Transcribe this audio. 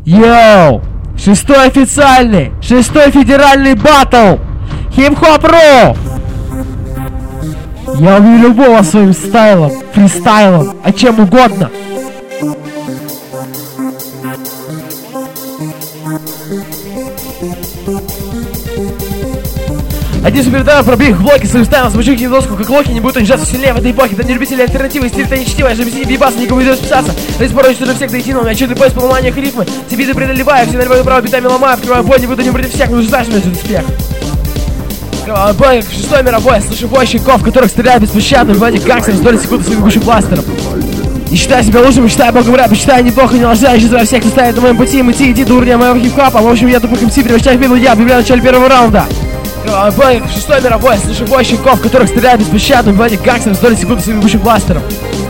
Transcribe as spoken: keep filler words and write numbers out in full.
Йоу! Шестой официальный! Шестой федеральный баттл! Хип-хоп-ру! Я убью любого своим стайлом, фристайлом, а чем угодно! Один супердар пробил их в блоки своим стайлом, смочу их доску, как лохи, не будут унижаться сильнее в этой эпохе. Это не любители альтернативы, стиль-то не чтиво, я же объясни бибаса, никому не идет писаться. Здесь порой что всех до единого, я чудный поезд по ломанию рифмы. Все биты преодолеваю, все наливаю право битами ломаю, открываю бой, не буду не против всех, но знаешь, мне этот успех. Открываю бой, шестой мировой, слышу бой щеков, которых стреляют беспощадно, вроде гангстеров, с долей секунды своим бегущим бластером. Не считай себя лучшим, считай богом рэпа, считай неплохо, не ложься, я всех, кто стоит на моем пути, им идти, иди, дурня моего хип-хопа. В общем, я тупых эм си превращаю в битву, я объявляю начале первого раунда. Бой, шестой мировой, слышу бой щеков, которых стреляют беспощадно, вроде гангстеров, с долей секунды своим бегущим бластером.